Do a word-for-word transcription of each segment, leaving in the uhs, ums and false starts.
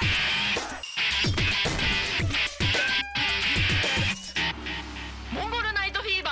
モンゴルナイトフィーバ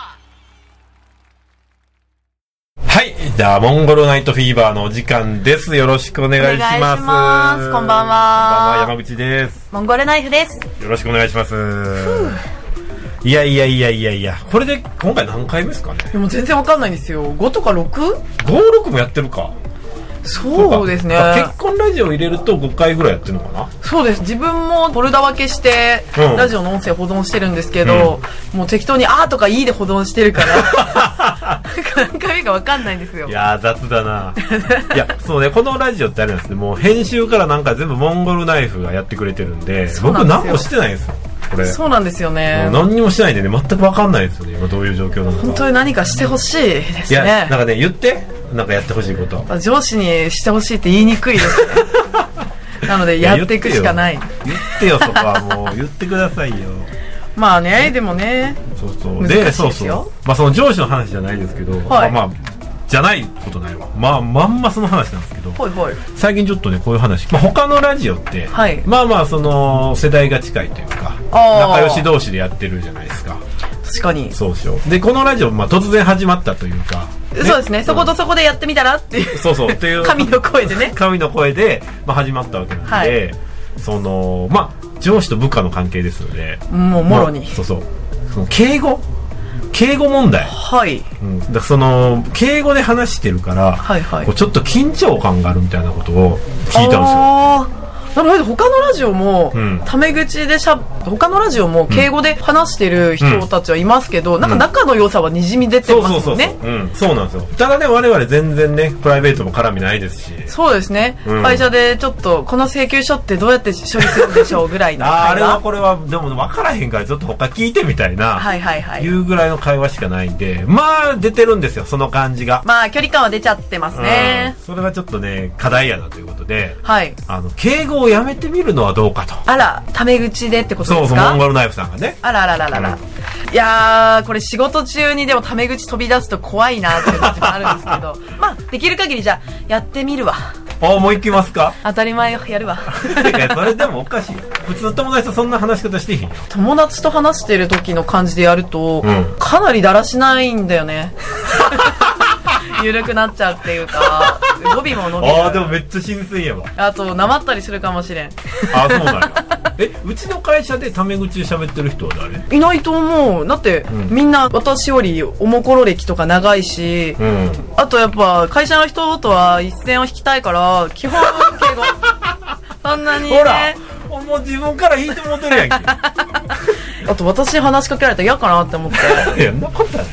ー。 はい、じゃあモンゴルナイトフィーバーのお時間です。よろしくお願いします。 お願いします。こんばんは。 こんばんは、山口です。 モンゴルナイフです。 よろしくお願いします。いやいやいやいやいや、これで今回何回目ですかね。 でも全然わかんないんですよ。ごとか ろく？ ご、ろくもやってるか。 そうですね。 結婚ラジオ入れるとごかいぐらいやってるのかな。 そうです。自分もフォルダ分けして、うん、ラジオの音声保存してるんですけど、うん、もう適当にあーとかいいで保存してるから何回目かわかんないんですよ。 いやー雑だないやそうね、このラジオってあれなんですね、もう編集からなんか全部モンゴルナイフがやってくれてるんで、僕何もしてないんですよこれ。そうなんですよね。もう何にもしてないんでね、全く分かんないですよね、今どういう状況なのか。本当に何かしてほしいですね。いや、なんかね、言って、なんかやってほしいこと。上司にしてほしいって言いにくいですねなのでやっていくしかない。言ってよ、そこはもう言ってくださいよまあね、でもね、そうそうで、難しいですよ。そうそう、まあその上司の話じゃないですけど、はい、まあまあじゃないことないわ。まあまんまその話なんですけど、はいはい、最近ちょっとねこういう話、まあ、他のラジオって、はい、まあまあその世代が近いというか仲良し同士でやってるじゃないですか。確かにそうでしょ。でこのラジオ、まあ、突然始まったというか、ね、そうですね、そことそこでやってみたらっていう、そうそうっていう神の声でね神の声で、まあ、始まったわけなんで、はい、そのまあ上司と部下の関係ですので、もうもろに、まあ、そうそう、その敬語敬語問題、はい、うん、だからその敬語で話してるから、はいはい、こうちょっと緊張感があるみたいなことを聞いたんですよ。なるほど。他のラジオも、うん、タメ口でしゃ他のラジオも敬語で話してる人たちはいますけど、うん、なんか仲の良さはにじみ出てますもんね。そうなんですよ。ただね、我々全然ねプライベートも絡みないですし。そうですね、うん、会社でちょっとこの請求書ってどうやって処理するんでしょうぐらいの会話あ, あれはこれはでも分からへんからちょっと他聞いてみたいな、はいはいはい、いうぐらいの会話しかないんで、まあ出てるんですよ、その感じが。まあ距離感は出ちゃってますね、うん、それはちょっとね課題やなということで、はい、あの敬語をやめてみるのはどうかと。あら、タメ口でってことですか。そうそう、モンゴルナイフさんがね。あららららら、うん、いやー、これ仕事中にでもタメ口飛び出すと怖いなっていう感じがあるんですけどまあできる限りじゃあやってみるわ。あ、もう行きますか。当たり前よ、やるわいやそれでもおかしいよ、普通の友達とそんな話し方してへんよ。友達と話してる時の感じでやると、うん、かなりだらしないんだよね緩くなっちゃうっていうか語尾も伸びる。ああ、でもめっちゃ新鮮やわ。あとなまったりするかもしれん。ああ、そうなんやえ、うちの会社でタメ口で喋ってる人は誰？いないと思う。だって、うん、みんな私よりおもころ歴とか長いし、うん、あとやっぱ会社の人とは一線を引きたいから基本敬語そんなにね、ほらもう自分から引いてもってるやんけあと私に話しかけられたら嫌かなって思っていや、そんなことない。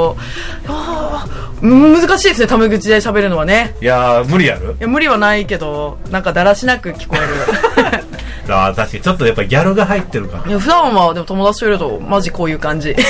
そう難しいですね、タメ口で喋るのはね。いや無理やる。いや無理はないけど、なんかだらしなく聞こえるあ、確かにちょっとやっぱギャルが入ってるから。いや普段はでも友達といるとマジこういう感じ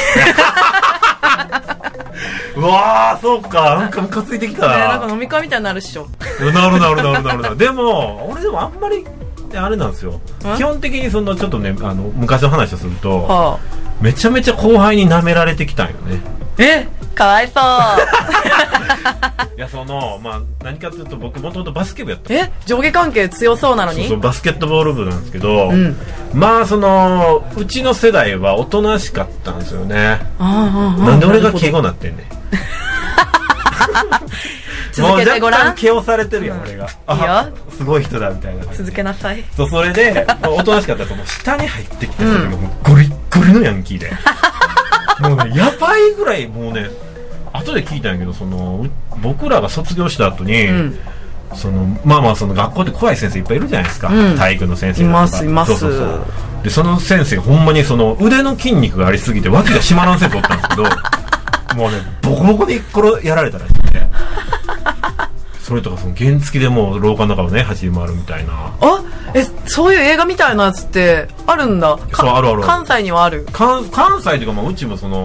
うわー、そうか、なんかムカついてきたな、ね、なんか飲み会みたいになるっしょなるなるなるなるなるでも俺でもあんまりあれなんですよ、基本的にそのちょっとね、あの昔の話をすると、はあ、めちゃめちゃ後輩に舐められてきたんよね。え、かわいそういや、そのまあ何かというと僕もともとバスケ部やった。え、上下関係強そうなのに。そうそう、バスケットボール部なんですけど、うん、まあそのうちの世代はおとなしかったんですよね。ああ、なんで俺が敬語になってんねん続けてごらん。もう若干気をされてるよ、うん、俺が。いいよ、すごい人だみたいな。続けなさい。そう、それでおとなしかったらもう下に入ってきた人がもうゴリッゴリのヤンキーでもうね、やばいぐらい、もうね、後で聞いたんやけど、その僕らが卒業した後に、うん、そのまあまあその学校で怖い先生いっぱいいるじゃないですか、うん、体育の先生とかいますいます。そうそうそう。でその先生ほんまにその腕の筋肉がありすぎて脇が締まらん先生おったんですけどもうね、ボコボコでこれやられたらしくてそれとかその原付でもう廊下の中をね走り回るみたいな。あ、え、そういう映画みたいなやつってあるんだ。そう、あるある。関西にはある。関, 関西というか、まあ、うちもその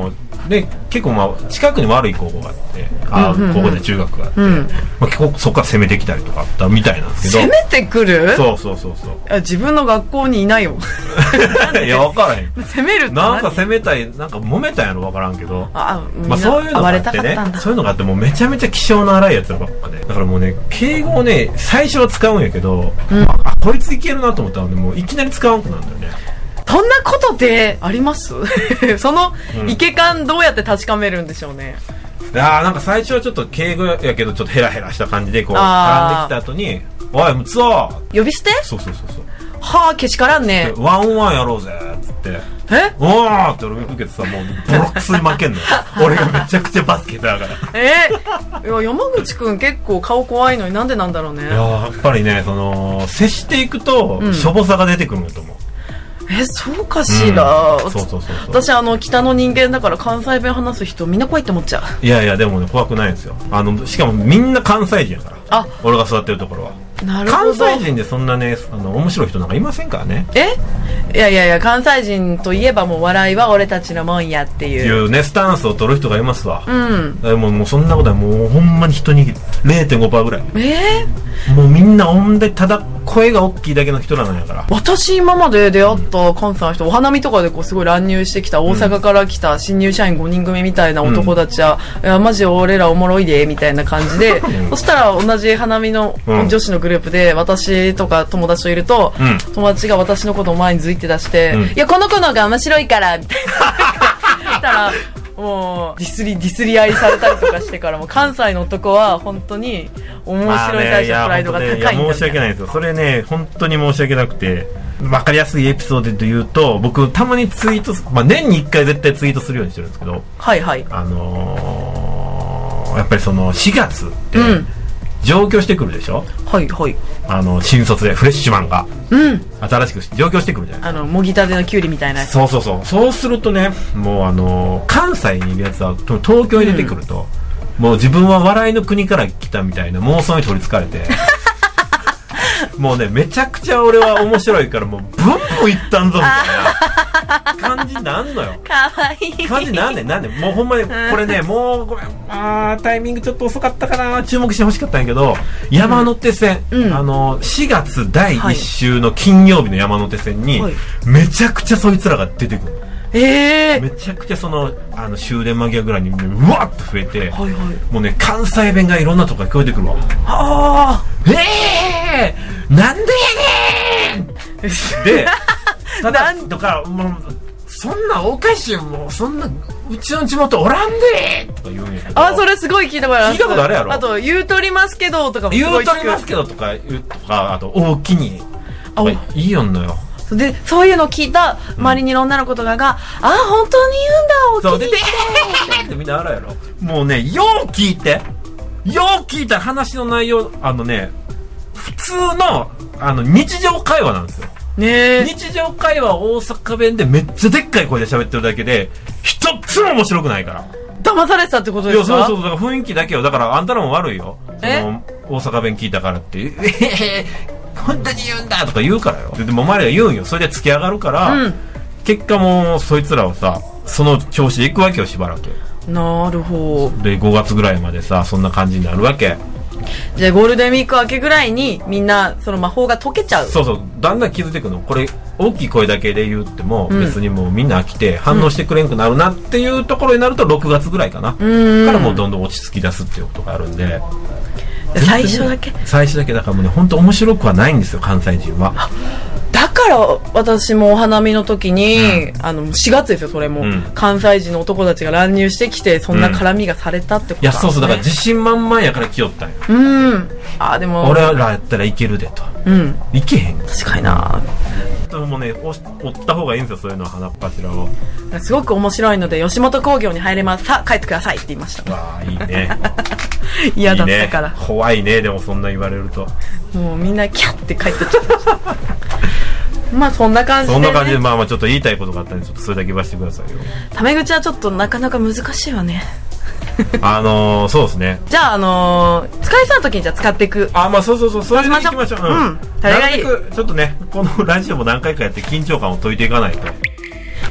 で結構まあ近くに悪い高校があってあ、うんうんうん、高校で中学があって、うんまあ、結構そこから攻めてきたりとかあったみたいなんですけど攻めてくるそうそうそうそう自分の学校にいないよいや分からへん攻めるってなんか攻めたいなんか揉めたんやろ分からんけどあ、 まあ、そういうのがあってねそういうのがあってもうめちゃめちゃ気性の荒いやつらばっかでだからもうね敬語をね最初は使うんやけど、うんまあ、こいついけるなと思ったらもういきなり使わんくなるんだよねそんなことってありますそのイケ感どうやって確かめるんでしょうね、 うん、いやーなんか最初はちょっと敬語やけどちょっとヘラヘラした感じでこう絡んできた後においムツオ呼び捨てそうそうそうそうはあけしからんねワンオンワンやろうぜっつってえおーって俺受けてさもうボロクソに負けんの俺がめちゃくちゃバスケだからえー、いや山口くん結構顔怖いのになんでなんだろうねいややっぱりねその接していくと、うん、しょぼさが出てくるんだと思うえそうかしら、 うん、そうそうそうそう私あの北の人間だから関西弁話す人みんな怖いって思っちゃういやいやでもね怖くないんですよあのしかもみんな関西人やからあ俺が育ってるところはなるほど関西人でそんなねあの面白い人なんかいませんからねえいやいやいや関西人といえばもう笑いは俺たちのもんやっていういうねスタンスを取る人がいますわうんでももうそんなことはもうほんまに一握り れいてんごパーセント ぐらいえー、もうみんなほんでただ声が大きいだけの人らなんやから私今まで出会った関西の人、うん、お花見とかでこうすごい乱入してきた大阪から来た新入社員ごにん組みたいな男たちは、うん、いやマジ俺らおもろいでみたいな感じで、うん、そしたら同じ花見の女子のグループで私とか友達といると、うん、友達が私のことを前にずいて出して、うん、いやこの子の方が面白いからみたいなしたらもうディスりディスり合いされたりとかしてからも関西の男は本当に面白い対してプライドが高いんだ、 ね、いや申し訳ないですよそれね本当に申し訳なくて分かりやすいエピソードで言うと僕たまにツイート、まあ、年にいっかい絶対ツイートするようにしてるんですけどはいはいあのー、やっぱりそのしがつって、うん上京してくるでしょはいはいあの新卒でフレッシュマンが、 うん、 新しく上京してくるじゃないですかあのもぎたてのキュウリみたいなやつそうそうそうそうするとねもうあの関西にいるやつは東京に出てくると、うん、もう自分は笑いの国から来たみたいな妄想に取りつかれてもうねめちゃくちゃ俺は面白いからもうブンブンいったんぞみたいな感じなんのよかわいい感じなんでなんでもうほんまにこれねもうごめんあタイミングちょっと遅かったかな注目してほしかったんやけど山手線、うん、あのしがつだいいっ週の金曜日の山手線に、はい、めちゃくちゃそいつらが出てくるえー、 めちゃくちゃそのあの終電間際ぐらいに、ね、うわっと増えて、 はいはい、 もうね関西弁がいろんなとこから聞こえてくるわあえー、なんでやねんでただだからもうそんなおかしいもうそんなうちの地元おらんでとか言うんやけどあそれすごい聞いたことある聞いたことあるやろあと言うとりますけどとかもすごい聞く言うとりますけどとか言うとかあと大きにとかいいよんのよでそういうのを聞いた周りにいる女の子とかが、うん、あ本当に言うんだ大きいってってみんなあるやろもうねよう聞いてよう聞いた話の内容あのね普通のあの日常会話なんですよね日常会話大阪弁でめっちゃでっかい声で喋ってるだけで一つも面白くないから騙されてたってことですかいやそうそうだから雰囲気だけよだからあんたらも悪いよその大阪弁聞いたからってええ本当に言うんだとか言うからよでもお前らが言うんよそれで突き上がるから、うん、結果もうそいつらはさその調子で行くわけよしばらくなるほどでごがつぐらいまでさそんな感じになるわけじゃあゴールデンウィーク明けぐらいにみんなその魔法が解けちゃうそうそうだんだん気づいていくのこれ大きい声だけで言っても、うん、別にもうみんな飽きて反応してくれんくなるなっていうところになるとろくがつぐらいかな、うん、からもうどんどん落ち着き出すっていうことがあるんで最初だけ最初だけだからもうね本当面白くはないんですよ関西人はだから私もお花見の時に、うん、あのしがつですよそれも、うん、関西人の男たちが乱入してきてそんな絡みがされたってこと、ねうん、いやそうそうだから自信満々やから来よったんようんあでも俺らやったらいけるでと、 うん、 いけへん確かになもうね追った方がいいんですよそういうのは花っ柱をすごく面白いので吉本興業に入れますさあ帰ってくださいって言いましたわあいいね嫌だったからいい、 ね、怖いねでもそんな言われるともうみんなキャッて帰ってっちゃったまあそんな感じで、ね、 そんな感じでまあまあちょっと言いたいことがあったんでちょっとそれだけ言わせてくださいよタメ口はちょっとなかなか難しいわねあのー、そうですねじゃああのー、使いそうな時にじゃあ使っていくあまあそうそうそうそれでいきましょううん、うん、 誰がいいちょっとねこのラジオも何回かやって緊張感を解いていかないと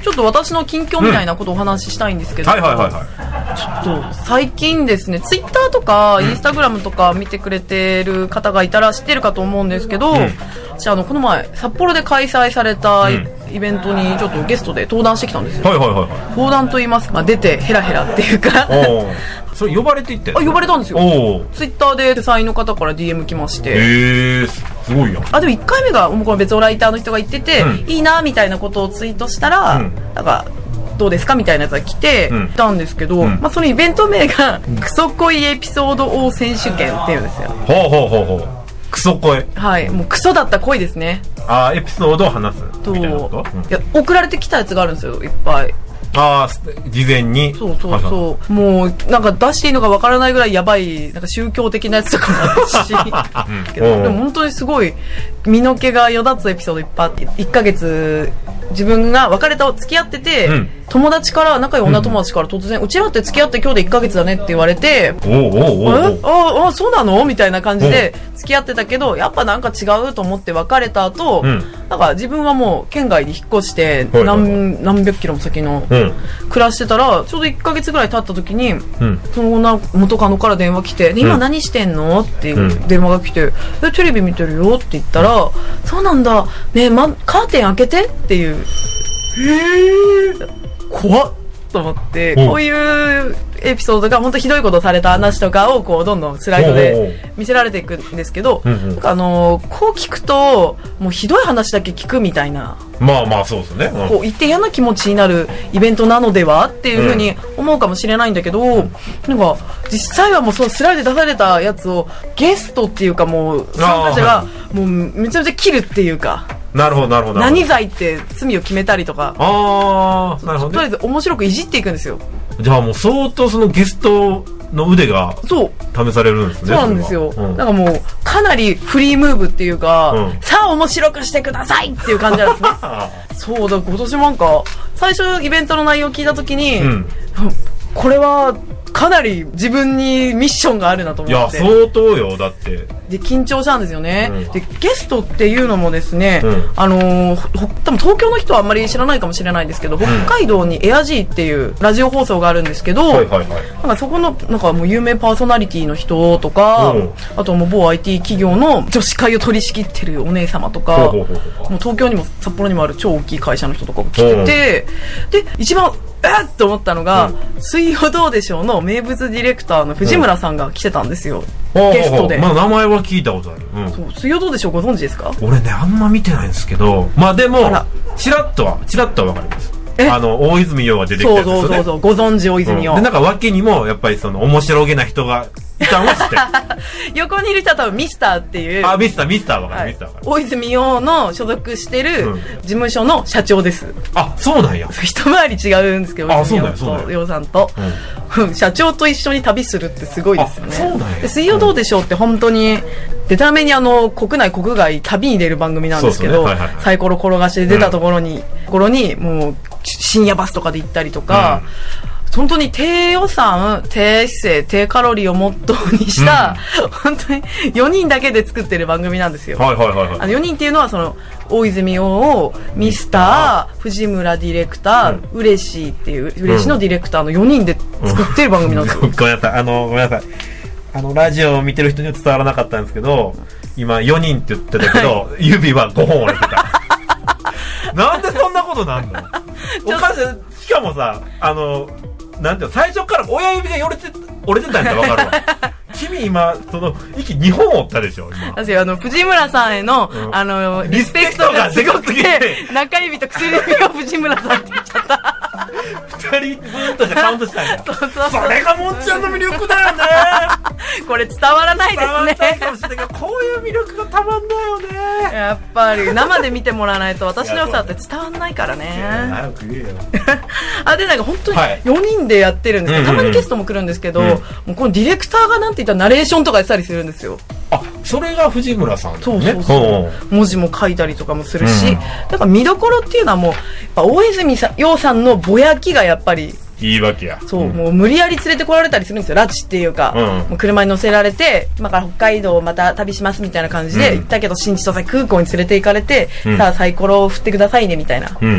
ちょっと私の近況みたいなことをお話ししたいんですけど、 うん、はいはいはいはい。ちょっと最近ですね、ツイッターとかインスタグラムとか見てくれてる方がいたら知ってるかと思うんですけど、うん、私あのこの前札幌で開催されたイベントにちょっとゲストで登壇してきたんですよ。 はいはいはいはい。 登壇と言いますか、まあ、出てヘラヘラっていうかそれ呼ばれていってんの？ あ、呼ばれたんですよ。ツイッターで主催の方から ディーエム 来まして。 へー、すごいやん。 あ、でもいっかいめがもうこの別のライターの人が言ってて、うん、いいなみたいなことをツイートしたら、うん、なんかどうですかみたいなやつが来て、うん、たんですけど、うん、まあ、そのイベント名が、うん、クソ恋エピソード王選手権っていうんですよ。 ほうほうほうほう。クソ恋。 はい、もうクソだった恋ですね。 あー、エピソードを話すみたいなこと？ うん、いや、送られてきたやつがあるんですよ、いっぱい。 ああ、事前に。 そうそうそう。もう、なんか出していいのかわからないぐらいやばい、なんか宗教的なやつとかもあるし。けど、でも本当にすごい、身の毛がよだつエピソードいっぱいあって、いっかげつ、自分が別れた、付き合ってて、うん、友達から、仲良い女友達から突然、うん、うちらって付き合って今日でいっかげつだねって言われて、 おうおうおうおうああ、そうなのみたいな感じで付き合ってたけど、やっぱなんか違うと思って別れた後、うん、なんか自分はもう県外に引っ越して、何、はいはいはい、何百キロも先の、うん、暮らしてたら、ちょうどいっかげつぐらい経った時に、うん、その女元カノから電話来て、今何してんのっていう電話が来て、え、テレビ見てるよって言ったら、そうなんだ、ねえ、ま、カーテン開けてっていう。へー、怖っと思って、こういうエピソードが本当ひどいことされた話とかをこうどんどんスライドで見せられていくんですけど、なんかあのー、こう聞くともうひどい話だけ聞くみたいな、 まあまあそうですね、 うん、こう言って嫌な気持ちになるイベントなのではっていうふうに思うかもしれないんだけど、うん、なんか実際はもうそのスライドで出されたやつをゲストっていうかもう参加者がもうめちゃめちゃ切るっていうか、 なるほどなるほど、 何罪って罪を決めたりとか、 ああ、なるほど、ね、 とりあえず面白くいじっていくんですよ。 じゃあもう相当そのゲストの腕が試されるんですね。 そうなんですよ、うん、なんかもうかなりフリームーブっていうか、うん、さあ面白くしてくださいっていう感じなんですねそうだ、今年もなんか最初イベントの内容を聞いた時に、うん、これはかなり自分にミッションがあるなと思って。いや相当よ、だってで緊張したんですよね、うん、でゲストっていうのもですね、うん、あのー、多分東京の人はあんまり知らないかもしれないですけど、北海道にエアジーっていうラジオ放送があるんですけど、うん、はいはいはい、なんかそこのなんかもう有名パーソナリティの人とか、うん、あともう某 アイティー 企業の女子会を取り仕切ってるお姉様とか、もう東京にも札幌にもある超大きい会社の人とかが来てて、うん、で一番えっと思ったのが、うん、水曜どうでしょうの名物ディレクターの藤村さんが来てたんですよ、うん、ゲストで。 まあ名前は聞いたことある、うん、 そう、水曜どうでしょうご存知ですか？ 俺ねあんま見てないんですけど、まあでもチラッとはチラッとは分かります。あの大泉洋が出てきたやつですよね。そうそうそう、ご存知大泉洋、うん、でなんか脇にもやっぱりその面白げな人がいたんは知ってる横にいる人は多分ミスターっていう、 あ、ミスターミスターわかる、はい、ミスターわかる、 大泉洋の所属してる事務所の社長です、うん、 あ、そうなんや。 一回り違うんですけど、 あ、そうなんや、そうなんや、 洋さんと、うん、社長と一緒に旅するってすごいですよね。 そうなんや。 で水曜どうでしょうって本当にでたらめにあの国内国外旅に出る番組なんですけど、ね、はいはいはい、サイコロ転がしで出たところに、うん、ところにもう深夜バスとかで行ったりとか、うん、本当に低予算、低姿勢、低カロリーをモットーにした、うん、本当によにんだけで作ってる番組なんですよ。 はいはいはいはい、 あのよにんっていうのはその大泉洋をミスター、藤村ディレクター、うん、嬉しいっていう嬉しいのディレクターのよにんで作ってる番組なんですよ。 うん、ごめんなさい、あのごめんなさい、あのラジオを見てる人には伝わらなかったんですけど、今よにんって言ってたけど、はい、指はごほん折れてた。なんでそんなことなんの？おかしい。しかもさ、あのなんていうの、最初から親指が折れて折れてたんだ分かるわ。君今その息にほん折ったでしょ今。 私あの藤村さんへの、うん、あのリスペクトがすごくて、中指と薬指が藤村さんって言っちゃった。 二人分としてカウントしたんだ。そうそうそう、それがもっちゃんの魅力だよね。 これ伝わらないですね。伝わらないかもしれないけど、こういう魅力がたまんないよね。やっぱり生で見てもらわないと私の良さって伝わんないからね。早く言えよ。あ、でなんか本当によにんでやってるんですけど、はい、たまにゲストも来るんですけど、うん、もうこのディレクターがなんて言ったらナレーションとかやってたりするんですよ。 あ、それが藤村さん、ね、 そうそうそう、文字も書いたりとかもするし、うん、だから見どころっていうのはもうやっぱ大泉洋さんのぼやきがやっぱりいいわけや。 そう、うん、もう無理やり連れてこられたりするんですよ。拉致っていうか、うん、もう車に乗せられて今から北海道また旅しますみたいな感じで、うん、行ったけど新千歳空港に連れて行かれて、うん、さあサイコロを振ってくださいねみたいな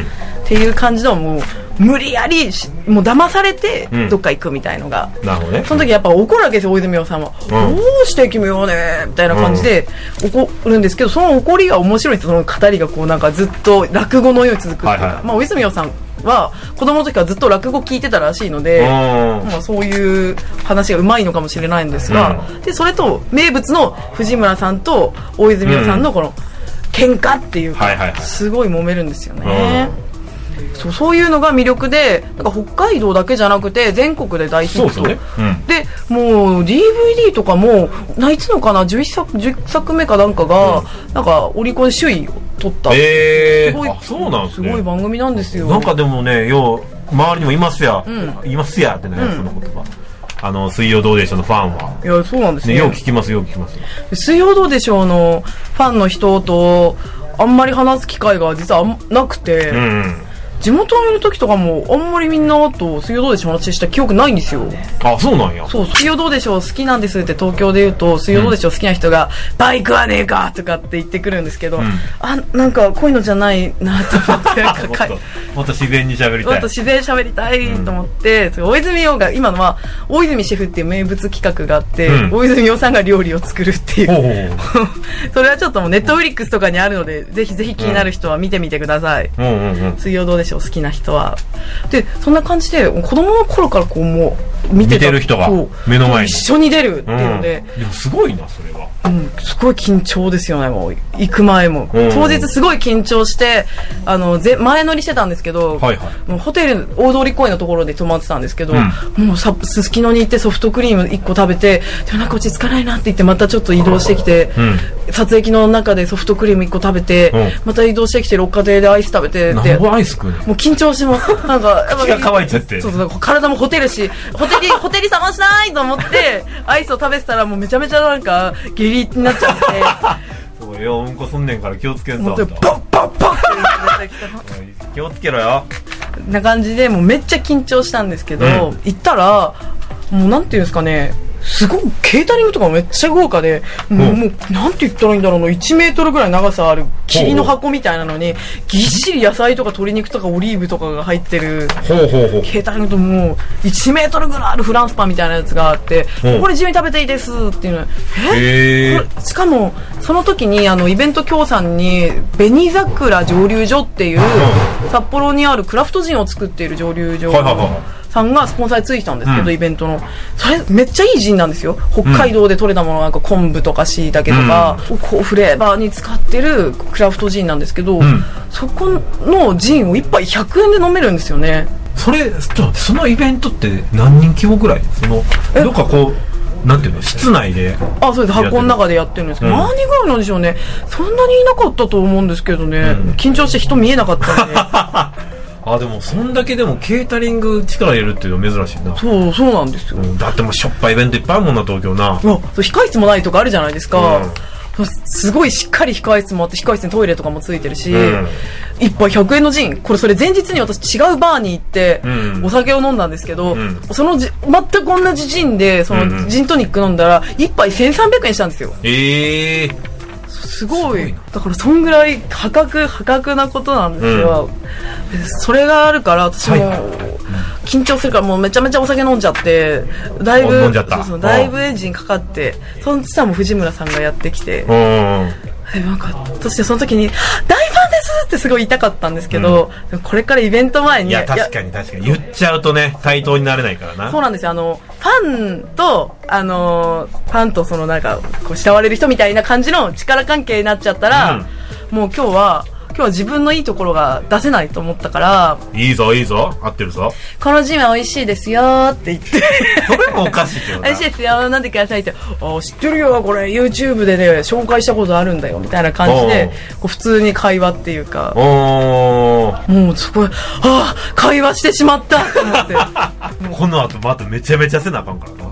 っていう感じのもう無理やりもう騙されてどっか行くみたいのが、 うん、なるほどね。 その時やっぱ怒るわけですよ大泉洋さんは、うん、どうして君はねみたいな感じで怒るんですけど、その怒りが面白いんですよ。その語りがこうなんかずっと落語のように続くっていうか、はいはい、まあ、大泉洋さんは子供の時からずっと落語聞いてたらしいので、まあ、そういう話がうまいのかもしれないんですが、うん、でそれと名物の藤村さんと大泉洋さんのこの喧嘩っていうか、うん、はいはいはい、すごい揉めるんですよね、うん、そう、そういうのが魅力で、なんか北海道だけじゃなくて全国で大ヒット。そうですね、うん、でもう ディーブイディー とかもいつのかなじゅういっさく、じゅっさくめかなんかが、うん、なんかオリコンで首位を取った、 えー、すごい、あ、そうなんですね、 すごい番組なんですよ。 なんかでもね、よう周りにもいますや、うん、いますやってね、うん、その言葉、あの水曜どうでしょうのファンは。 いや、そうなんですね。 ね、よう聞きます、よう聞きます。 水曜どうでしょうのファンの人とあんまり話す機会が実はなくて、うんうん、地元にいる時とかもあんまりみんなと水曜どうでしょうの話した記憶ないんですよ。 あ、そうなんや。 そう、水曜どうでしょう好きなんですって東京で言うと、水曜どうでしょう好きな人が、うん、バイクはねえかとかって言ってくるんですけど、うん、あ、なんかこういうのじゃないなと思ってもっと、 もっと自然に喋りたい、 もっと自然に喋りたいと思って、うん、大泉洋が今のは大泉シェフっていう名物企画があって、うん、大泉洋さんが料理を作るっていうそれはちょっともうネットフリックスとかにあるので、ぜひぜひ気になる人は見てみてください、うんうんうんうん、水曜どうでしょう好きな人は。でそんな感じで子供の頃からこうもう見てた、 見てる人が目の前に一緒に出るっていうので、 うん、でもすごいなそれは、 うん、すごい緊張ですよね。もう行く前も、うん、当日すごい緊張してあのぜ前乗りしてたんですけど、はいはい、もうホテル大通公園のところで泊まってたんですけど、うん、もうさすすきのに行ってソフトクリームいっこ食べて、でもなんか落ち着かないなって言ってまたちょっと移動してきて、うん、撮影機の中でソフトクリームいっこ食べて、うん、また移動してきて六花亭でアイス食べて、 何ぼアイス食うの。 もう緊張してもなんか口が乾いちゃって、 そうそう、体もホテルしホテリホテリ冷ましないと思ってアイスを食べてたらもうめちゃめちゃなんか下痢になっちゃってそうよ、うんこすんねんから気をつけんと。 もうパッパッパッって気をつけろよな感じで、もうめっちゃ緊張したんですけど、うん、行ったらもうなんていうんですかね、すごいケータリングとかめっちゃ豪華で、もう、もうなんて言ったらいいんだろうの、いちメートルぐらい長さある霧の箱みたいなのにぎっしり野菜とか鶏肉とかオリーブとかが入ってるケータリングと、もういちメートルぐらいあるフランスパンみたいなやつがあって、これ自由に食べていいですっていうの。えこれしかもその時にあのイベント協賛に紅桜蒸留所っていう札幌にあるクラフトジンを作っている蒸留所さんがスポンサーでついてたんですけど、うん、イベントのそれめっちゃいいジンなんですよ。北海道で採れたもの、なんか昆布とか椎茸とか、うん、こうフレーバーに使ってるクラフトジンなんですけど、うん、そこのジンをいっぱいひゃくえんで飲めるんですよね。 それちょっと待って、そのイベントって何人規模ぐらい、そのどっかこうなんていうの、室内で、 あ、そうです、箱の中でやってるんですけど、うん、何人ぐらいなんでしょうね。そんなにいなかったと思うんですけどね、うん、緊張して人見えなかったんであ、でもそんだけでもケータリング力入れるっていうのは珍しいな。 そうそうなんですよ、うん、 だってもうしょっぱいイベントいっぱいあるもんな、東京な。いや、 そう控室もないとかあるじゃないですか、うん、すごいしっかり控室もあって、控室にトイレとかもついてるし、うん、いっぱいひゃくえんのジン、これそれ前日に私違うバーに行ってお酒を飲んだんですけど、うん、そのじ全く同じジンでそのジントニック飲んだらいっぱいせんさんびゃくえんしたんですよ。 ええー、 すごい。だからそんぐらい破格破格なことなんですよ、うん、それがあるから私も緊張するからもうめちゃめちゃお酒飲んじゃって、だいぶ飲んじゃった。 そうそう、だいぶエンジンかかって、そのしたらもう藤村さんがやってきて、うん、なんかそしてその時に大ファンですってすごい言いたかったんですけど、うん、これからイベント前に、 いや確かに確かに言っちゃうとね、対等になれないからな。 そうなんですよ。あのファンとあのファンとそのなんかこう慕われる人みたいな感じの力関係になっちゃったら、うん、もう今日は今日は自分のいいところが出せないと思ったから、 いいぞいいぞ、合ってるぞ、 このジンは美味しいですよって言ってそれもおかしいけどな、 美味しいですよ飲んでくださいって、あ、知ってるよこれ YouTube でね紹介したことあるんだよみたいな感じでこう普通に会話っていうか、おもうすごい、あ、会話してしまったと思ってこの後まためちゃめちゃせなあかんからな、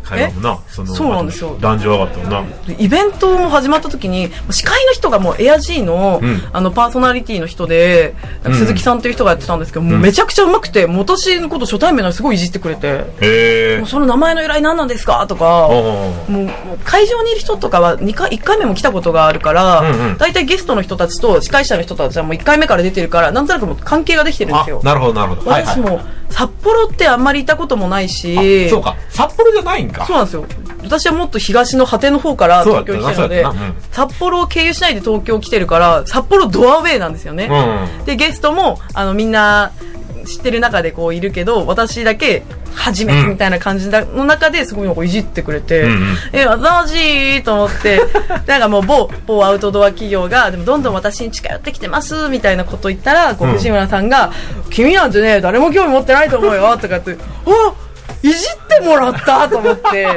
会話もな。そのそうなんですよ。 男女上がったもんな。 イベントも始まった時に、司会の人がもうエアジー の、うん、あの、パーソナリティの人で、なんか鈴木さんっていう人がやってたんですけど、うん、もうめちゃくちゃ上手くて、もう私のこと初対面なのにすごいいじってくれて、 へー。 もうその名前の由来何なんですかとか、もう、もう会場にいる人とかはにかい、いっかいめも来たことがあるから、うんうん、大体ゲストの人たちと司会者の人たちはもういっかいめから出てるから、なんとなくもう関係ができてるんですよ。 なるほど、なるほど。 私も、はいはい、札幌ってあんまり行ったこともないし、 そうか、札幌じゃないんか。 そうなんですよ。私はもっと東の果ての方から東京に来てるので、うん、札幌を経由しないで東京来てるから、札幌ドアウェイなんですよね。うん、で、ゲストも、あの、みんな知ってる中でこういるけど、私だけ初めてみたいな感じの中ですごいこういじってくれて、うんうん、え、わざわじーと思って、なんかもう某、某アウトドア企業が、でもどんどん私に近寄ってきてます、みたいなこと言ったら、こう藤村さんが、うん、君なんてね、誰も興味持ってないと思うよ、とかって、あ、いじってもらったと思って。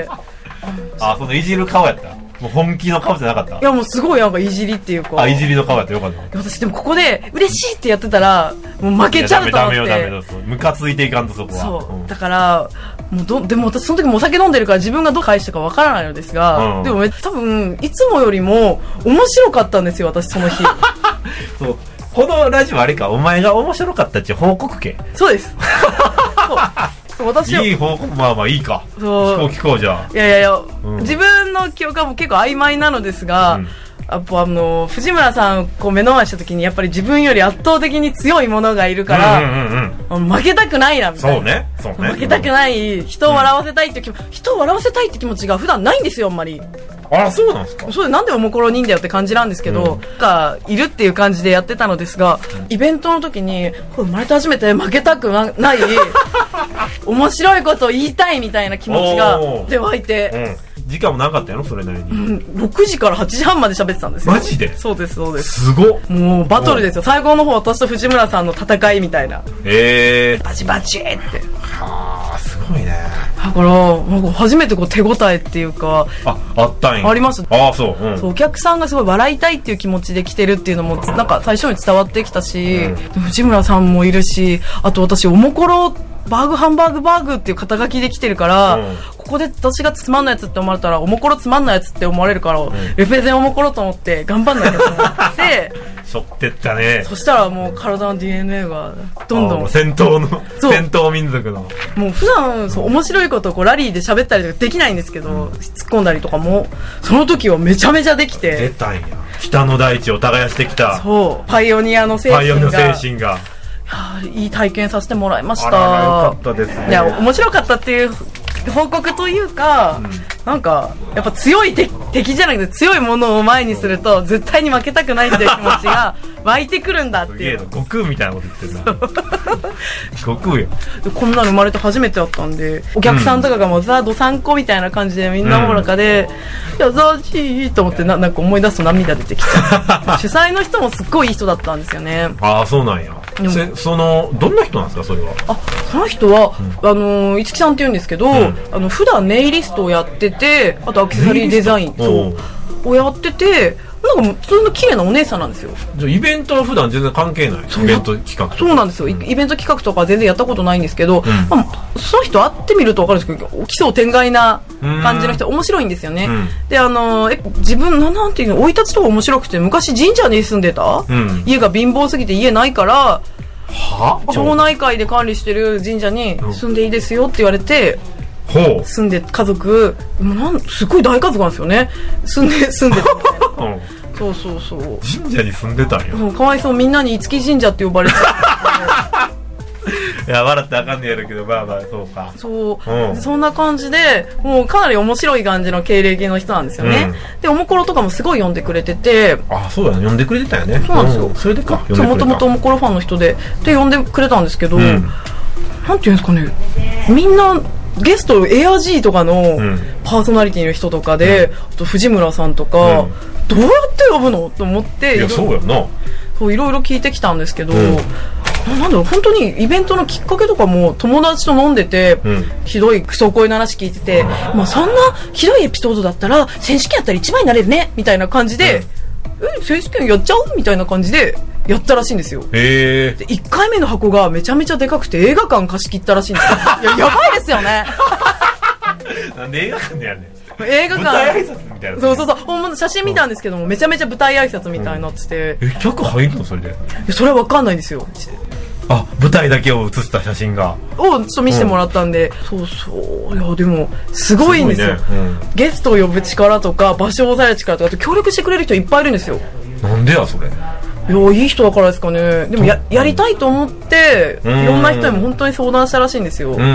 あ、そのいじる顔やった。もう本気の顔じゃなかった。 いやもうすごいなんかいじりっていうか。 あ、いじりの顔やったよかった。 私でもここで嬉しいってやってたらもう負けちゃうと思って。 ダメよダメよ。ムカついていかんとそこは。 そう。うん、だからもうどでも私その時もお酒飲んでるから自分がどう返したかわからないのですが、うん、でも多分いつもよりも面白かったんですよ私その日。 そう。このラジオあれかお前が面白かったって報告系。 そうです。そう。私いい報告、まあまあいいか。そう聞こう聞こうじゃあ。 いやいやいや、うん、自分の記憶はもう結構曖昧なのですが、うん、やっぱあの藤村さんこう目の前した時にやっぱり自分より圧倒的に強いものがいるから、うんうんうん、負けたくないなみたいな。 そうね、そうね。 負けたくない、人を笑わせたいって気持ち、うん、人を笑わせたいって気持ちが普段ないんですよあんまり。 あら、そうなんですか。 そうで、なんでおもころにいんだよって感じなんですけど、うん、がいるっていう感じでやってたのですが、うん、イベントの時にこれ生まれて初めて負けたくなない面白いことを言いたいみたいな気持ちがで湧いて、 うん、時間もなかったやろそれなりに、 うん、ろくじからはちじはんまで喋ってたんですよ。 マジで。 そうですそうです。 すごっ。 もうバトルですよ。最後の方私と藤村さんの戦いみたいな。 へえー、 バチバチって。 はあ、すごいね。 だからなんか初めてこう手応えっていうか、 あ、あったんや。 あります。 ああ、そう、うん、 そう。お客さんがすごい笑いたいっていう気持ちで来てるっていうのもなんか最初に伝わってきたし、うん、藤村さんもいるし、あと私おもころバーグハンバーグバーグっていう肩書きで来てるから、うん、ここで私がつまんないやつって思われたらおもころつまんないやつって思われるから、うん、レペゼンおもころと思って頑張んなきゃと思ってしょってったね。 そしたらもう体の ディーエヌエー がどんどん戦闘の戦闘民族のもう普段そう面白いことをこうラリーで喋ったりとかできないんですけど、うん、突っ込んだりとかもその時はめちゃめちゃできて。 出たんや。北の大地を耕してきた。 そうパイオニアの精神が。 パイオニアの精神がいい体験させてもらいました。 あららよかったですね。 いや面白かったっていう報告というか、うん、なんかやっぱ強い 敵, 敵じゃなくて強いものを前にすると絶対に負けたくないっていう気持ちが湧いてくるんだっていう。すげえな、悟空みたいなこと言ってるな。悟空よ。こんなの生まれて初めてだったんで、お客さんとかがもうザ・ドサンコみたいな感じでみんなおもらかで、うん、優しいと思って な, なんか思い出すと涙出てきちゃう。主催の人もすっごいいい人だったんですよね。 ああ、そうなんや。そのどんな人なんですかそれは。あ、 その人は、うん、あの五木さんって言うんですけど、うん、あの普段ネイリストをやってて、あとアクセサリーデザインそうをやってて、なんか普通の綺麗なお姉さんなんですよ。 じゃあイベントは普段全然関係ない。イベント企画とか。 そうなんですよ、うん、イベント企画とか全然やったことないんですけど、うんまあ、その人会ってみると分かるんですけど奇想天外な感じの人、面白いんですよね、うん、であのえ自分のなんていうの生い立ちとか面白くて、昔神社に住んでた、うん、家が貧乏すぎて家ないからは町内会で管理してる神社に住んでいいですよって言われて、うん、住んで家族もうなんすごい大家族なんですよね。住んで住んでたみたいな。うん、そうそうそう。 神社に住んでたんよ。 もうかわいそう、みんなに五木神社って呼ばれてた。 いや笑ってあかんねやるけど、まあまあそうか。 そう、うん、そんな感じでもうかなり面白い感じの経歴の人なんですよね。うん、でおもころとかもすごい読んでくれてて。あ、そうだね、読んでくれてたよね。そうなんですよ。うん、それでか。もともとおもころファンの人でで読んでくれたんですけど、うん、なんていうんですかね、みんなゲストエアジーとかのパーソナリティの人とかで、うん、あと藤村さんとか、うん、どうやって呼ぶのと思って、いやそうやな、そういろいろ聞いてきたんですけど、うん、なんだろう、本当にイベントのきっかけとかも友達と飲んでて、うん、ひどいクソ恋の話聞いてて、うん、まあ、そんなひどいエピソードだったら選手権やったら一番になれるねみたいな感じで、うん、え選手権やっちゃうみたいな感じでやったらしいんですよ。へー。でいっかいめの箱がめちゃめちゃでかくて映画館貸し切ったらしいんですよ。いや、やばいですよね。 なんで映画館でやんねん。 映画館舞台挨拶みたいな。 そうそうそう、本物写真見たんですけども、めちゃめちゃ舞台挨拶みたいになってて、 うん、え、客入んのそれで？ それは分かんないんですよ。 あ、舞台だけを写した写真がをちょっと見せてもらったんで、うん、そうそう、いやでもすごいんですよ、 すごいね、うん、 ゲストを呼ぶ力とか場所を抑える力とか、あと協力してくれる人いっぱいいるんですよ。 なんでやそれ。 いや、いい人だからですかね。でも や, やりたいと思っていろんな人にも本当に相談したらしいんですよ。うん、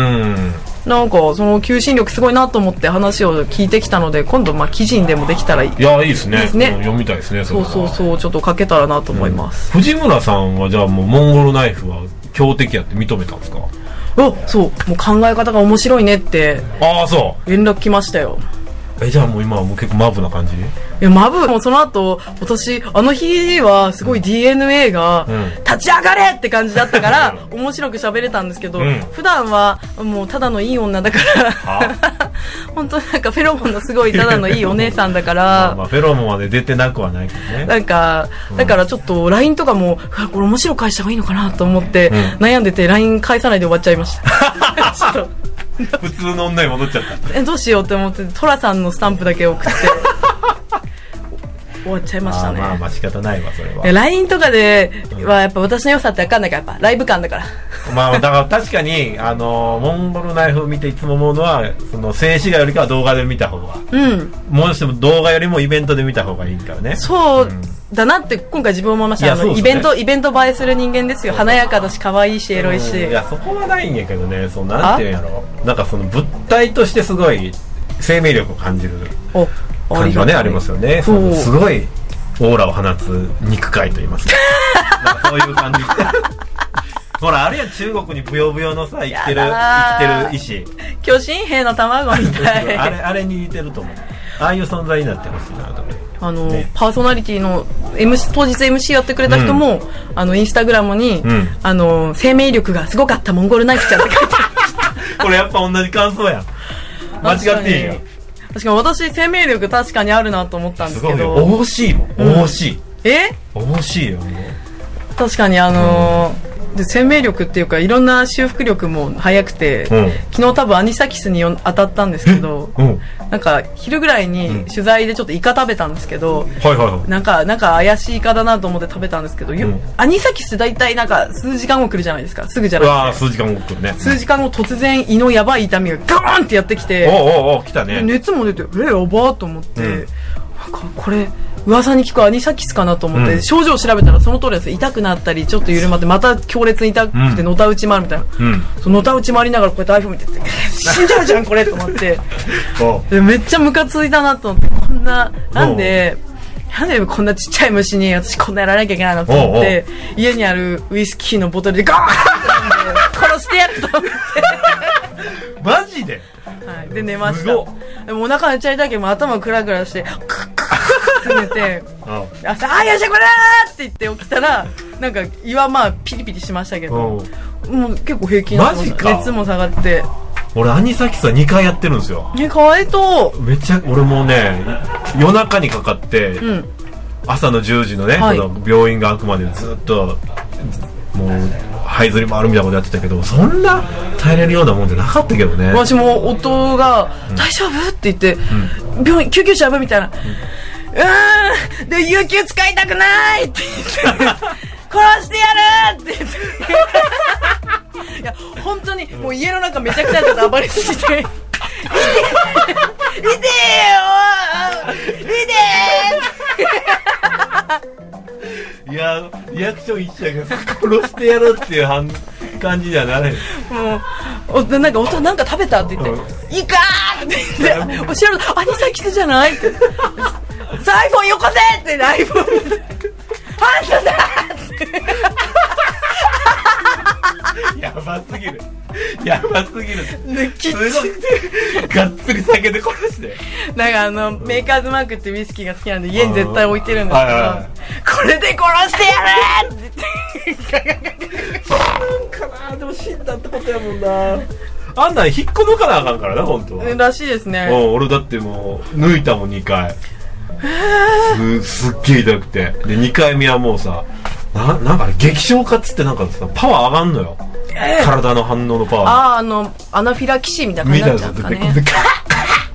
なんかその求心力すごいなと思って話を聞いてきたので、今度まあ記事にでもできたらいい。 いや、いいですね。いいですね。読みたいですね。 そ, そうそうそう、ちょっと書けたらなと思います、 うん、藤村さんはじゃあもうモンゴルナイフは強敵やって認めたんですか？ あ、そう、もう考え方が面白いねって。 ああ、そう連絡来ましたよ。 え、じゃあもう今はもう結構マブな感じ？ いや、マブもその後、私、あの日はすごい ディーエヌエー が、立ち上がれって感じだったから、面白く喋れたんですけど、うん、普段はもうただのいい女だから、本当なんかフェロモンのすごいただのいいお姉さんだから、まあまあフェロモンまで出てなくはないけどね。 なんか、だからちょっと ライン とかも、これ面白く返した方がいいのかなと思って、悩んでて ライン 返さないで終わっちゃいました。ちょっと普通の女に戻っちゃった。 え、どうしようって思ってトラさんのスタンプだけ送って終わっちゃいましたね。 あ、まあまあ仕方ないわそれは。 ライン とかではやっぱ私の良さって分かんないから、やっぱライブ感だからまあだから確かにあのモンゴルナイフを見ていつも思うのは、その静止画よりかは動画で見た方が、うん、もうしても動画よりもイベントで見た方がいいからね。 そう、うん、だなって今回自分思いました。あの、ね、イベントイベント映えする人間ですよ。華やかだし可愛いしエロいし、 うん、いやそこはないんやけどね。そう、なんていうんやろ、なんかその物体としてすごい生命力を感じる感じはね あ, ありますよね。そう、すごいオーラを放つ肉塊と言いますかなんかそういう感じほらあるいは中国にブヨブヨのさ生きてる生きてる石、 巨神兵の卵みたいあれあれに似てると思う。ああいう存在になってほしいなと思う。 あの、ね、パーソナリティの エムシー 当日 エムシー やってくれた人も、うん、あのインスタグラムに、うん、あの生命力がすごかったモンゴルナイフちゃんって書いてあるこれやっぱ同じ感想やん。間違っていいよ。 確かに私生命力確かにあるなと思ったんですけど、 惜しいもん、惜しい、 うん、え惜しいよもう。 確かにあのーうん、で生命力っていうかいろんな修復力も早くて、うん、昨日多分アニサキスに当たったんですけど、うん、なんか昼ぐらいに取材でちょっとイカ食べたんですけど、うん、はいはいはい、なんかなんか怪しいイカだなと思って食べたんですけど、うん、アニサキスって大体なんか数時間後来るじゃないですか。すぐじゃなくて、 あ、数時間後来るね。 数時間後突然胃のやばい痛みがガーンってやってきて、 おおおお来たね。 熱も出て、えやばーと思って、うん、なんかこれ噂に聞くアニサキスかなと思って、うん、症状を調べたらその通りです。痛くなったりちょっと緩まってまた強烈に痛くてのた打ち回るみたいな、うん、そののた打ち回りながらこうやって iPhone 見てて死んじゃうじゃんこれと思ってでめっちゃムカついたなと思って、こんななんでなんでこんなちっちゃい虫に私こんなやらなきゃいけないのと思って、家にあるウイスキーのボトルでガーンって殺してやると思ってマジで、 はい、で寝ました。でもお腹めっちゃ痛いけど頭クラクラしてクックッって寝て朝あーよっしゃこれーって言って起きたらなんか胃はまあピリピリしましたけど、もう結構平気なの。熱も下がって。 俺アニサキスはにかいやってるんですよ。 え、かわいそう。 めっちゃ俺もね夜中にかかって、うん、朝のじゅうじのね、はい、その病院が開くまでずっともう這いずり回るみたいなことやってたけど、そんな耐えれるようなもんじゃなかったけどね。 私も夫が、うん、大丈夫って言って、うん、病院救急車呼ぶみたいな、うん、うーんで有給使いたくないって言って殺してやるって言っていや本当にもう家の中めちゃくちゃちょっと暴れすぎていてーいてーよーいてーいやリアクション一緒やけど殺してやるっていう感じじゃなれへん。 もうなんか音なんか食べたって言って、うん、いいかーって言って、後ろアニサキスじゃないってさあ iPhone よこせって iPhone 見てあんただってやばすぎるやばすぎるすごいがっつり酒で殺してなんかあの、うん、メーカーズマークってウイスキーが好きなんで家に絶対置いてるんですけど、はいはい、これで殺してやるって言ってそうなんかな。でも死んだってことやもんな。あんなん引っこ抜かなあかんからな本当は。 らしいですね。 俺だってもう抜いたもんにかいす, すっげえ痛くて、でにかいめはもうさ な, なんか激消化っつってなんかさパワー上がんのよ、えー、体の反応のパワー。 あああのアナフィラキシーみたいな感じになっちゃうんですかね。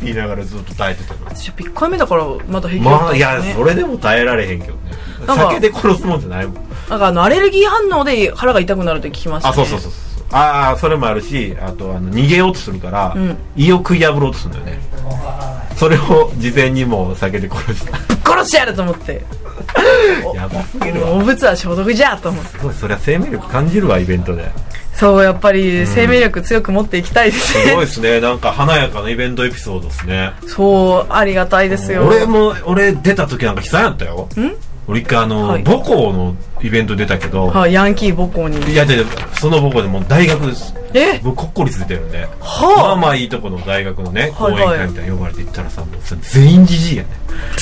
って言いながらずっと耐えてたの。 私いっかいめだからまだ平気だったんですね。 まあいやそれでも耐えられへんけどね。酒で殺すもんじゃないもん。 なんかあのアレルギー反応で腹が痛くなるって聞きましたね。 あ、そうそうそうそう。ああ、それもあるし、あとあの逃げようとするから、うん、胃を食い破ろうとするんだよね。それを事前にもう酒で殺した。殺してやると思って。 やばすぎるわ。お物は消毒じゃと思って。すごい、そりゃ生命力感じるわ、イベントで。 そう、やっぱり生命力強く持っていきたいですね、 うん、すごいですね。なんか華やかなイベントエピソードですね。 そう、ありがたいですよ。 俺も俺出た時なんか悲惨やったよ。ん俺一回あの、はい、母校のイベント出たけど、 はあ、ヤンキー母校に。 いやいや、その母校でもう大学です。 え僕国公立出てるんで、はあ、まあまあいいとこの大学のね、講演会みたいな呼ばれて行ったらさ、もうさ全員じじいやね。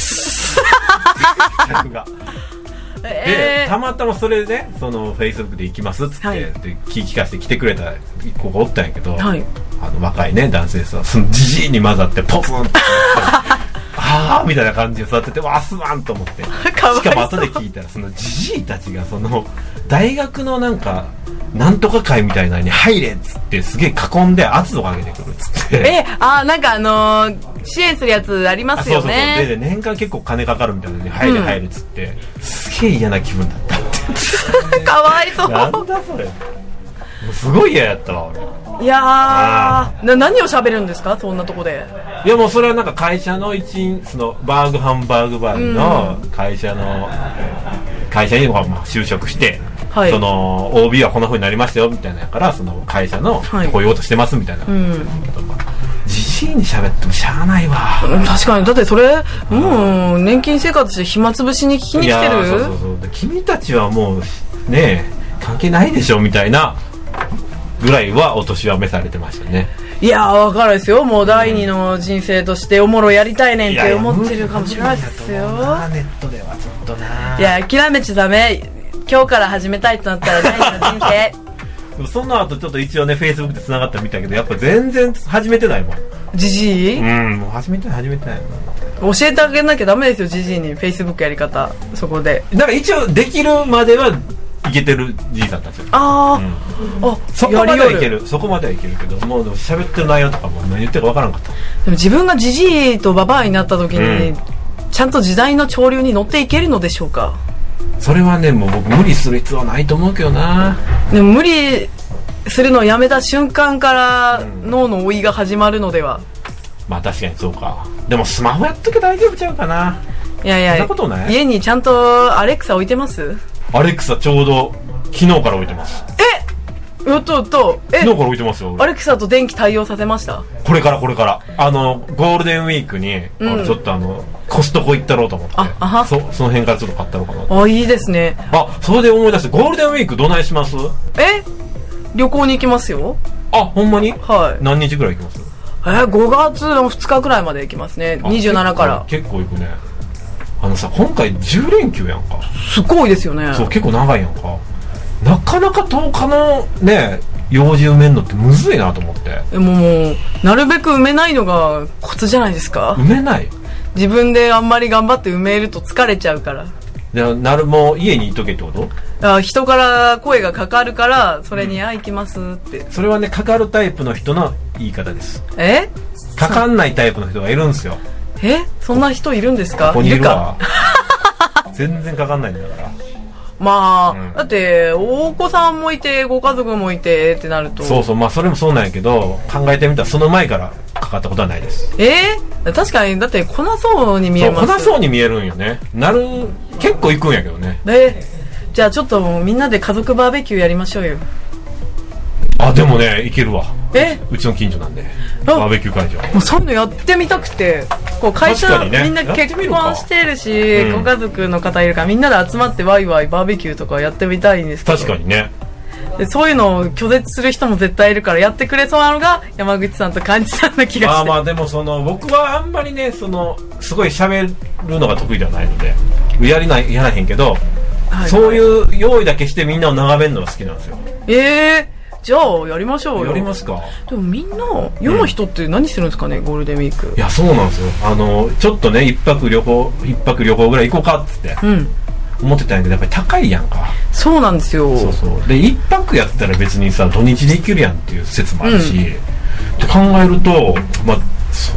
客が。で、たまたまそれで、ね、そのフェイスブックで行きますっつって、はい、で聞き聞かせて来てくれた子がおったんやけど、はい、あの若いね男性さ、そのじじいに混ざってポツンってあーみたいな感じで座ってて、わすまんと思って。しかも後で聞いたら、そのじじいたちがその大学のなんかなんとか会みたいなのに入れっつってすげえ囲んで圧をかけてくるっつって。 え、あーなんかあのー、支援するやつありますよね。そうそうそう。 で年間結構金かかるみたいなのに入れ入れっつって、うん、すげえ嫌な気分だったって。 かわいそう。 なんだそれ。もうすごい嫌やったわ俺。 いやー、な何を喋るんですかそんなとこで。 いやもうそれはなんか会社の一員、そのバーグハンバーグバーグの会社の、会社にまあ就職して、はい、その オービー はこんな風になりましたよみたいなやから、その会社のこういうことしてますみたいな、はい、うん、じじいに喋ってもしゃあないわ。 確かに。だってそれもう年金生活して暇つぶしに聞きに来てる。 そうそうそう。君たちはもうね関係ないでしょみたいなぐらいはお年は召されてましたね。 いやー分からないですよ。もう第二の人生としておもろやりたいねんって思ってるかもしれないですよ。 ネットではちょっとな。 いや諦めちゃダメ。今日から始めたいとなったら第二の人生。 でもその後ちょっと一応ねフェイスブックで繋がったみたいけど、やっぱ全然始めてないもん。 ジジイ？ うん、もう始めてない始めてない。 教えてあげなきゃダメですよジジイにフェイスブックやり方。そこで。 だから一応できるまではいけてるじいさんたち。 ああ、 うん、あ、そこまではいける。そこまではいけるけど、もうでも喋ってる内容とかも何言ってるかわからんかった。でも自分がジジイとババアになった時に、うん、ちゃんと時代の潮流に乗っていけるのでしょうか。 それはねもう僕無理する必要はないと思うけどな。 でも無理するのをやめた瞬間から脳の老いが始まるのでは、うん、 まあ確かにそうか。でもスマホやっとけば大丈夫ちゃうかな。 いやいや、 そんなことない。 家にちゃんとアレクサ置いてます？ アレクサちょうど昨日から置いてます。 えっとっとえ昨日から置いてますよ。 アレクサと電気対応させました？ これからこれからあのゴールデンウィークに、うん、俺ちょっとあのコストコ行ったろうと思って、ああは そ, その辺からちょっと買ったろうかな。 あ、いいですね。 あ、それで思い出して、ゴールデンウィークどないします？ え旅行に行きますよ。 あ、ほんまに？ はい。 何日ぐらい行きます？ えー、ごがつのふつかくらいまで行きますね。にじゅうななから結構行くね。あのさ、今回じゅう連休やんか。 すごいですよね。 そう、結構長いやんか。なかなかとおかのね用事埋めんのってむずいなと思って。 でももうなるべく埋めないのがコツじゃないですか。 埋めない？ 自分であんまり頑張って埋めると疲れちゃうから。 でなるもう家にいとけってこと？ あ、人から声がかかるからそれに、うん、あ、行きますって。 それはねかかるタイプの人の言い方です。 え？ かかんないタイプの人がいるんですよ。 え？そんな人いるんですか？ ここにいるわ。全然かかんないんだから。 まあ、うん、だってお子さんもいてご家族もいてってなると。 そうそう、まあそれもそうなんやけど、考えてみたらその前からかかったことはないです。 えー、確かにだって来なそうに見えます。 そう、来なそうに見えるんよね。なる結構行くんやけどね。 えー、じゃあちょっとみんなで家族バーベキューやりましょうよ。 あ、でもね行けるわ。 え、 うちの近所なんでバーベキュー会場。 もうそういうのやってみたくて、こう会社、ね、みんな結婚してるし、うん、ご家族の方いるからみんなで集まってワイワイバーベキューとかやってみたいんですけど。 確かにね。 でそういうのを拒絶する人も絶対いるからやってくれそうなのが山口さんと幹事さんの気がして。 まあまあでもその僕はあんまりねそのすごい喋るのが得意ではないのでやりないやらへんけど、はいはい、そういう用意だけしてみんなを眺めるのが好きなんですよ。 ええーじゃあやりましょうよ。 やりますか。 でもみんな世の人って何するんですかね、うん、ゴールデンウィーク。 いやそうなんですよ。あのちょっとね一泊旅行一泊旅行ぐらい行こうかっつって、うん、思ってたんやけどやっぱり高いやんか。 そうなんですよ。 そうそうで一泊やったら別にさ土日で行けるやんっていう説もあるし、うん、って考えるとまあその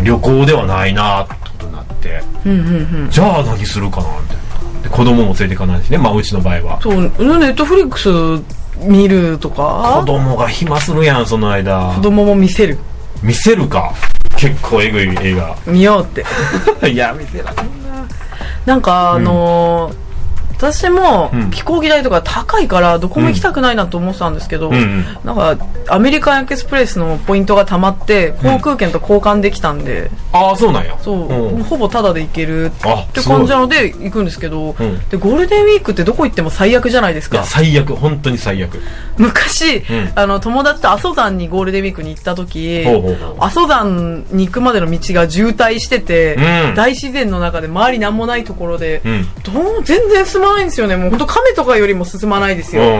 旅行ではないなってことになって、 うんうんうん、 じゃあ何するかなみたいな。で子供も連れていかないしね、まあうちの場合は。 そう、ネットフリックス見るとか。 子供が暇するやんその間。 子供も見せる。 見せるか。結構エグい映画見ようっていや見せられんな。 なんかあのーうん私も飛行機代とか高いからどこも行きたくないなと思ってたんですけど、うん、なんかアメリカンエクスプレスのポイントがたまって航空券と交換できたんで、うん、 ああそうなんや。 そう、うん、ほぼタダで行けるって感じなので行くんですけど、うん、でゴールデンウィークってどこ行っても最悪じゃないですか。 いや最悪、本当に最悪。 昔、うん、あの友達と阿蘇山にゴールデンウィークに行った時、阿蘇山に行くまでの道が渋滞してて、うん、大自然の中で周りなんもないところで、うん、どう全然進まないんですよね。もう本当亀とかよりも進まないですよ、うん、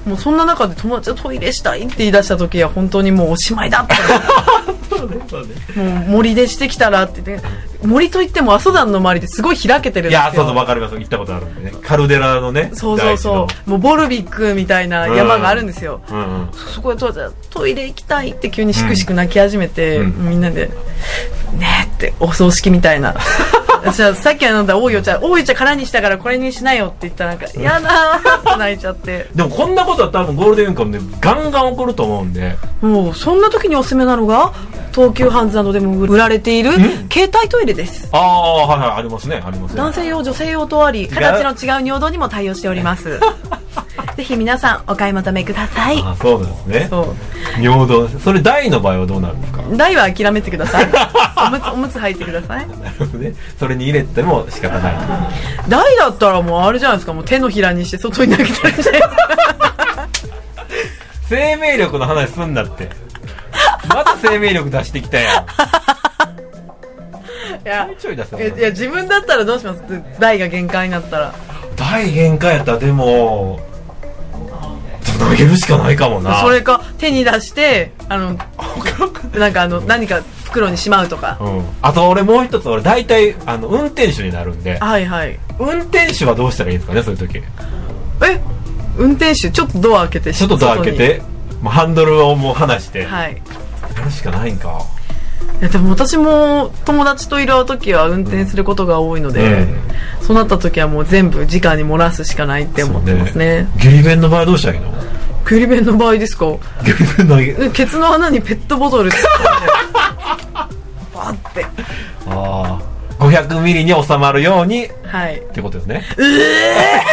もうそんな中で友達とトイレしたいって言い出した時は本当にもうおしまいだってそうねそうね、もう森でしてきたらって言って、森といっても阿蘇山の周りですごい開けてるんですよ。 いやそうそう分かります。行ったことあるんでね、カルデラのね。 そうそうそうもうボルビックみたいな山があるんですよ、うんうんうん、そこでトイレ行きたいって急にしくしく泣き始めて、うん、みんなでねえってお葬式みたいな私はさっき飲んだ多いお茶多いお茶空にしたからこれにしなよって言ったらなんかやだーって泣いちゃってでもこんなことは多分ゴールデンウィークもねガンガン起こると思うんで、 もうそんな時におすすめなのが東急ハンズなどでも売られている携帯トイレです。 ああはいはいありますねありますね。 男性用女性用とあり形の違う尿道にも対応しておりますぜひ皆さんお買い求めください。 あそうなんですね。そう尿道、それ大の場合はどうなるんですか。 大は諦めてくださいおむつおむつ履いてくださいなるほどね。それに入れても仕方ない大だったらもうあれじゃないですか、もう手のひらにして外に投げたらいいじゃないですか生命力の話すんだってまた生命力出してきたやんいやちょい出せいや自分だったらどうします。大が限界になったら。 大限界やったらでも投げるしかないかもな。 それか手に出してあのなんかあの何か袋にしまうとか、うん、あと俺もう一つ俺大体あの運転手になるんで、 はいはい、 運転手はどうしたらいいですかねそういう時。え運転手ちょっとドア開けてちょっとドア開けてもうハンドルをもう離して、 はい、 やるしかないんか。 いやでも私も友達といる時は運転することが多いので、うん、そうなった時はもう全部直に漏らすしかないって思ってますね。 下痢便の場合どうしたらいいの。 下痢便の場合ですか。 下痢便のケツの穴にペットボトルつってバッてああごひゃくミリに収まるように、 はい、 ってことですね。 ええ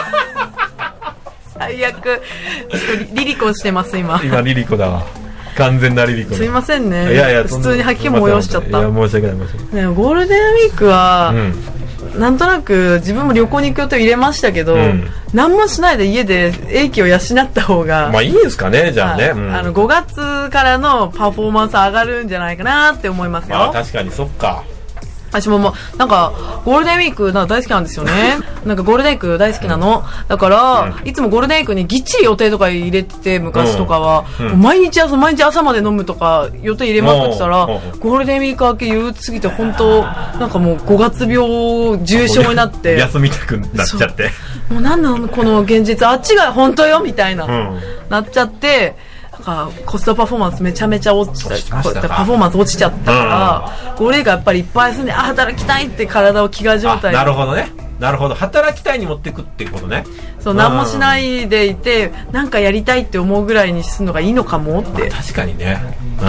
ー、最悪リリコしてます今今リリコだわ完全なリリコ。 すいませんね。 いやいや普通に吐き気催しちゃった。 いや申し訳ない申し訳ない。 ね、ゴールデンウィークは、うん、なんとなく自分も旅行に行く予定入れましたけど、うん、何もしないで家で英気を養った方がまあいいですかねじゃあね、うん、 あのごがつからのパフォーマンス上がるんじゃないかなって思いますよ。 あ確かにそっか。 私ももうなんかゴールデンウィークなんか大好きなんですよねなんかゴールデンウィーク大好きなの、うん、だから、うん、いつもゴールデンウィークにぎっちり予定とか入れてて昔とかは、うんうん、毎日朝毎日朝まで飲むとか予定入れまくってたら、ゴールデンウィーク明け憂鬱すぎて本当なんかもうごがつ病重症になって休みたくなっちゃってもうなんなのこの現実あっちが本当よみたいな、うん、なっちゃってなんかコストパフォーマンスめちゃめちゃ落ちたパフォーマンス落ちちゃったから、うん、ゴールデンウィークやっぱりいっぱい休んであ働きたいって体を飢餓状態で。 なるほどねなるほど働きたいに持っていくっていうことね。 そう何もしないでいてなんかやりたいって思うぐらいにするのがいいのかもって、 まあ、確かにね、 うん、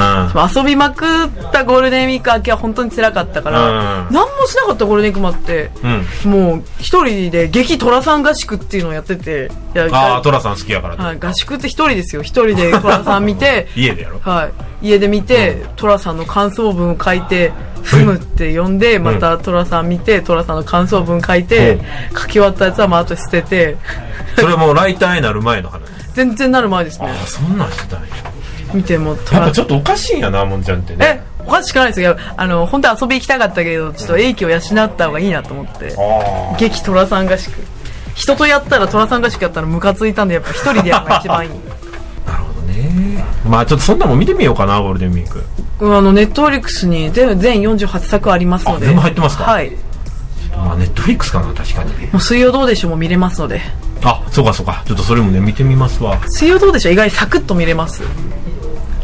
遊びまくったゴールデンウィーク明けは本当に辛かったから、うん、何もしなかったゴールデンウィークもあって、うん、もう一人で激トラさん合宿っていうのをやってて。 いやああトラさん好きやから、 はい、合宿って一人ですよ。一人でトラさん見て家でやろ、 はい、家で見て、うん、トラさんの感想文を書いてふむって読んでまたトラさん見てトラさんの感想文書いて、うん、書き終わったやつはまああと捨ててそれもうライターになる前の話。 全然なる前ですね。 ああそんなんしてたんや。 見てもやっぱちょっとおかしいんやなもんちゃんってね。 えおかしくないですよ。あの本当は遊び行きたかったけどちょっと英気を養った方がいいなと思って、うん、激トラさん合宿人とやったらトラさん合宿やったらムカついたんでやっぱ一人でやるのが一番いいなるほどね。まあちょっとそんなもん見てみようかなゴールデンウィーク。 あのネットフリックスに全よんじゅうはちさくありますので。 全部入ってますか。 はい。 まあネットフリックスかな確かに。 もう水曜どうでしょうも見れますので。 あそうかそうかちょっとそれもね見てみますわ。 水曜どうでしょう意外にサクッと見れます。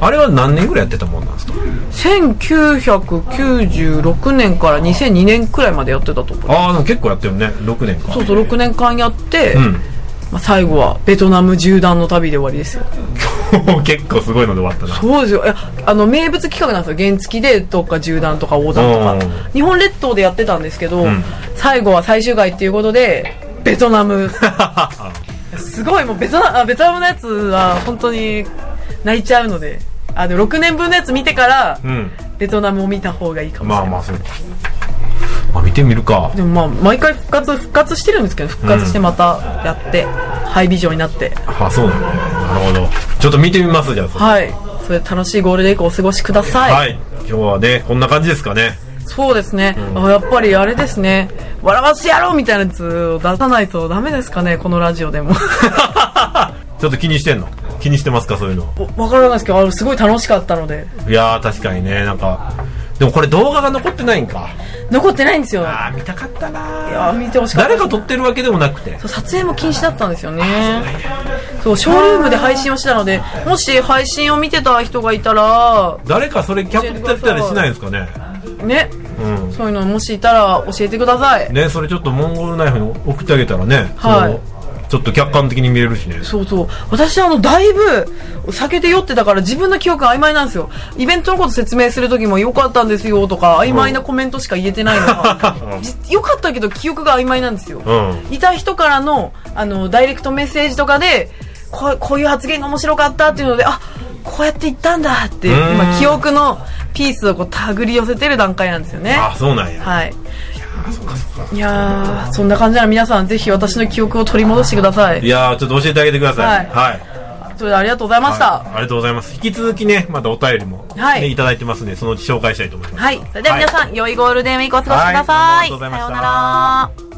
あれは何年ぐらいやってたもんなんですか？ せんきゅうひゃくきゅうじゅうろくねんからにせんにねんくらいまでやってたと思う。 ああ、でも結構やってるね。ろくねんか。 そうそう、ろくねんかんやって、 うんまあ、最後はベトナム縦断の旅で終わりですよ。 結構すごいので終わったな。 そうですよ。いや、あの名物企画なんですよ。原付でどっか縦断とか横断とか日本列島でやってたんですけど、うん、最後は最終回っていうことでベトナムすごい、もうベトナ、ベトナムのやつは本当に泣いちゃうので、あでろくねんぶんのやつ見てから、うん、ベトナムを見た方がいいかもしれない。まあまあそうか。 まあ、見てみるか。 でもまあ毎回復活復活してるんですけど、復活してまたやって、うん、ハイビジョンになって。 あ、そうなんだね。なるほど。ちょっと見てみます。じゃあはい、それ楽しいゴールデンウィークお過ごしください。 はい、今日はねこんな感じですかね。 そうですね、うん、あやっぱりあれですね、笑わせやろうみたいなやつを出さないとダメですかね、このラジオでも。 ちょっと気にしてんの？気にしてますか、そういうの？ わからないですけど、すごい楽しかったので。 いやー確かにね、なんかでもこれ動画が残ってないんか。 残ってないんですよ。 あー見たかったな。 いや見てほしかった。 誰か撮ってるわけでもなくて、 そう撮影も禁止だったんですよね。そうショールームで配信をしてたので、もし配信を見てた人がいたら誰かそれキャプチャーしたりしないんですかね。 ね、うん、そういうのもしいたら教えてくださいね。それちょっとモンゴルナイフに送ってあげたらね、はい、ちょっと客観的に見れるしね。そうそう、 私あのだいぶ酒で酔ってたから自分の記憶曖昧なんですよ。イベントのこと説明する時も良かったんですよとか曖昧なコメントしか言えてないのが、うん、良かったけど記憶が曖昧なんですよ、うん、いた人からのあのダイレクトメッセージとかでこう、こういう発言が面白かったっていうので、あ、こうやって言ったんだって今記憶のピースをこう手繰り寄せてる段階なんですよね。 あ、そうなんや。 はい。いやそっかそっか。いやそんな感じなら皆さんぜひ私の記憶を取り戻してください。 いやちょっと教えてあげてください。はい。はい、 それでありがとうございました、はい。 ありがとうございます。引き続きね、またお便りも、ね、はい、いただいてますので、そのうち紹介したいと思います。 はい。それでは皆さん、はい、良いゴールデンウィークをお過ごしください。 はい、ありがとうございました。 さようなら。